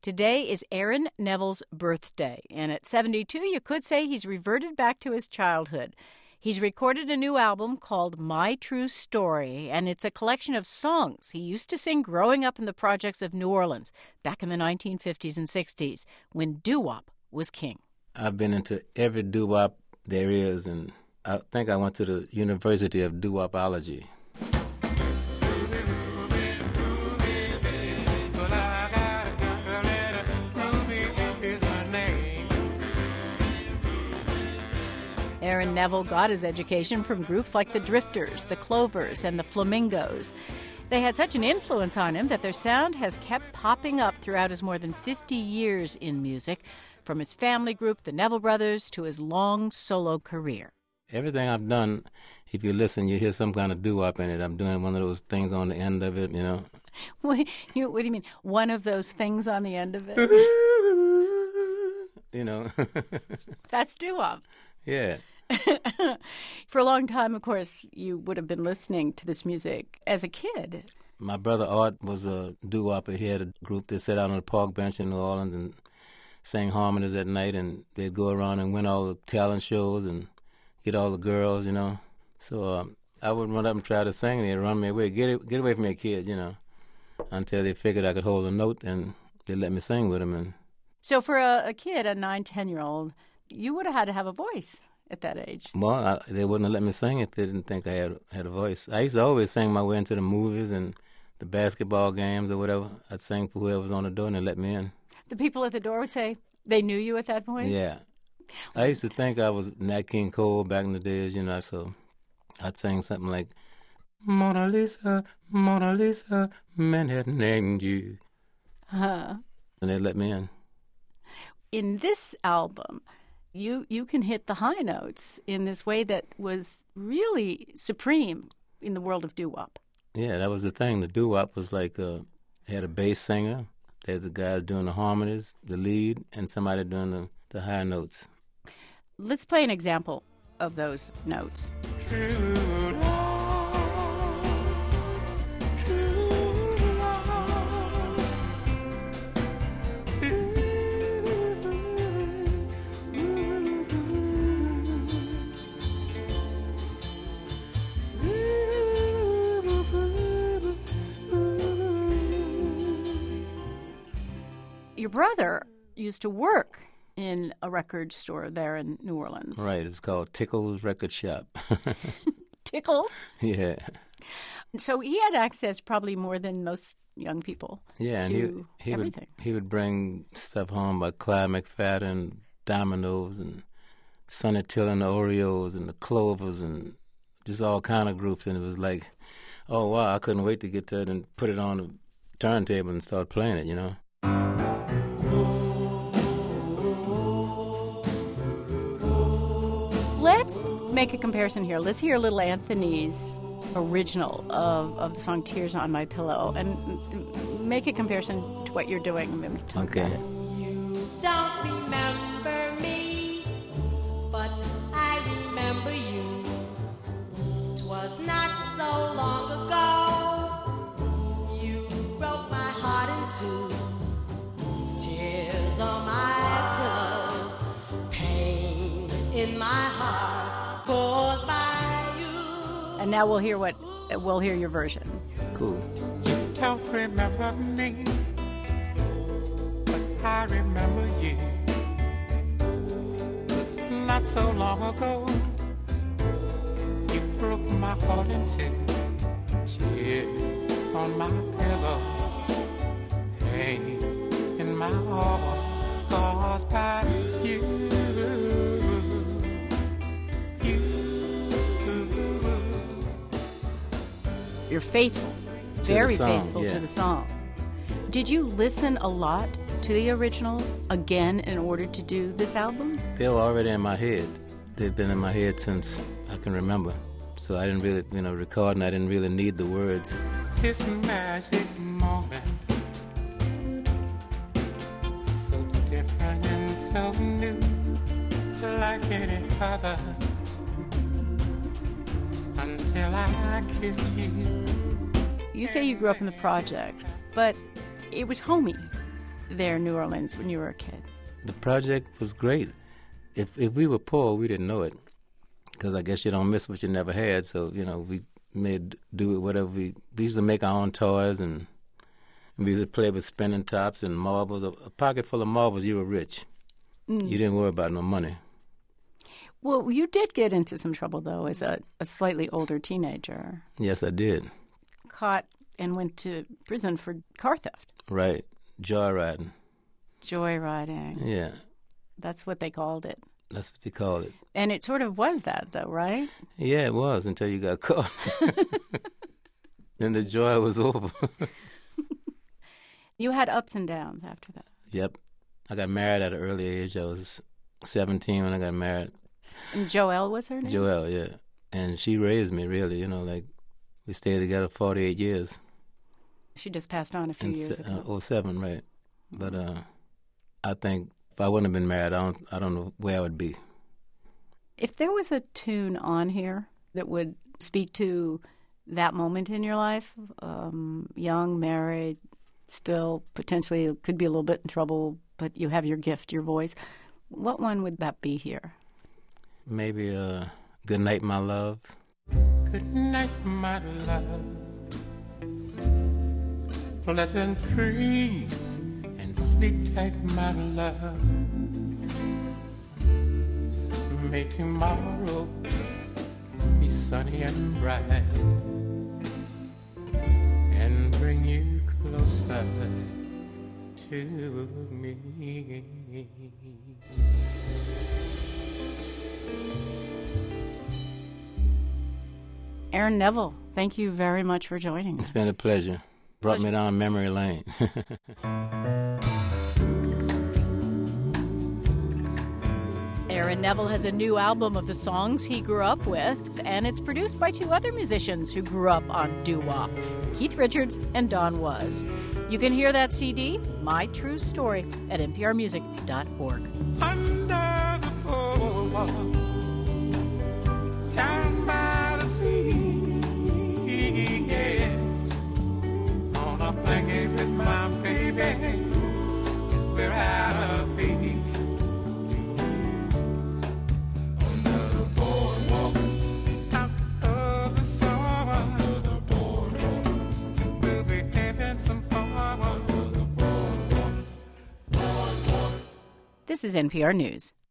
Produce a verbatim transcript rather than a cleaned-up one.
Today is Aaron Neville's birthday, and at seventy-two, you could say he's reverted back to his childhood. He's recorded a new album called My True Story, and it's a collection of songs he used to sing growing up in the projects of New Orleans back in the nineteen fifties and sixties when doo-wop was king. I've been into every doo-wop there is, and I think I went to the University of Doo-wopology. Aaron Neville got his education from groups like the Drifters, the Clovers, and the Flamingos. They had such an influence on him that their sound has kept popping up throughout his more than fifty years in music, from his family group, the Neville Brothers, to his long solo career. Everything I've done, if you listen, you hear some kind of doo-wop in it. I'm doing one of those things on the end of it, you know. What, you, what do you mean, one of those things on the end of it? You know. That's doo-wop. Yeah. For a long time, of course, you would have been listening to this music as a kid. My brother Art was a doo-wopper. He had a group that sat out on the park bench in New Orleans and sang harmonies at night, and they'd go around and win all the talent shows and get all the girls, you know. So um, I would run up and try to sing, and they'd run me away. Get it, get away from me, kid, you know, until they figured I could hold a note, and they let me sing with them. And so for a, a kid, a nine, ten-year-old, you would have had to have a voice at that age. Well, I, they wouldn't have let me sing if they didn't think I had had a voice. I used to always sing my way into the movies and the basketball games or whatever. I'd sing for whoever was on the door, and they let me in. The people at the door would say they knew you at that point? Yeah. I used to think I was Nat King Cole back in the days, you know, so I'd sing something like, Mona Lisa, Mona Lisa, men had named you. Huh. And they let me in. In this album, you you can hit the high notes in this way that was really supreme in the world of doo-wop. Yeah, that was the thing. The doo-wop was like, uh, they had a bass singer, they had the guys doing the harmonies, the lead, and somebody doing the, the high notes. Let's play an example of those notes. True love, true love. Your brother used to work in a record store there in New Orleans. Right, it's called Tickles Record Shop. Tickles? Yeah. So he had access probably more than most young people yeah, to and he, he everything. Would, he would bring stuff home by Clyde McFadden, Dominoes, and Sonny Till and the Oreos, and the Clovers, and just all kind of groups. And it was like, oh, wow, I couldn't wait to get to it and put it on the turntable and start playing it, you know. Let's make a comparison here. Let's hear little Anthony's original of, of the song Tears on My Pillow and make a comparison to what you're doing and maybe talk okay. about it. You don't remember me, but I remember you. 'Twas not so long ago you broke my heart in two. Tears on my pillow, pain in my heart caused by you. And now we'll hear what we'll hear your version. Cool. You don't remember me, but I remember you. Just not so long ago, you broke my heart in two. Tears on my pillow, pain in my heart caused by you. You're faithful, To very the song, faithful yeah. to the song. Did you listen a lot to the originals again in order to do this album? They were already in my head. They've been in my head since I can remember. So I didn't really, you know, record, and I didn't really need the words. This magic moment, so different and so new, like any other, until I kiss you. You say you grew up in the project, but it was homey. there in New Orleans when you were a kid? The project was great. If if we were poor, we didn't know it, because I guess you don't miss what you never had. So, you know, we made do with whatever we, we used to make our own toys, and we used to play with spinning tops and marbles. A, a pocket full of marbles, you were rich. Mm. You didn't worry about no money. Well, you did get into some trouble, though, as a, a slightly older teenager. Yes, I did. Caught and went to prison for car theft. Right. Joyriding. Joyriding. Yeah. That's what they called it. That's what they called it. And it sort of was that, though, right? Yeah, it was, until you got caught. Then the joy was over. You had ups and downs after that. Yep. I got married at an early age. I was seventeen when I got married. And Joelle was her name? Joelle, yeah. And she raised me, really, you know, like, we stayed together forty-eight years. She just passed on a few in years se- ago. Uh, oh seven, right. But uh, I think if I wouldn't have been married, I don't, I don't know where I would be. If there was a tune on here that would speak to that moment in your life, um, young, married, still potentially could be a little bit in trouble, but you have your gift, your voice, what one would that be here? Maybe uh, Good Night, My Love. Good night, my love. Pleasant dreams and sleep tight, my love. May tomorrow be sunny and bright and bring you closer to me. Aaron Neville, thank you very much for joining us. It's been a pleasure. Brought pleasure. me down memory lane. Aaron Neville has a new album of the songs he grew up with, and it's produced by two other musicians who grew up on doo-wop, Keith Richards and Don Was. You can hear that C D, My True Story, at n p r music dot org. Under the boardwalk, down by the sea, yeah. On a blanket with my baby, where I'll be. Under the boardwalk, out of the sun, under the boardwalk, we'll be having some fun. Under the boardwalk, boardwalk. This is N P R News.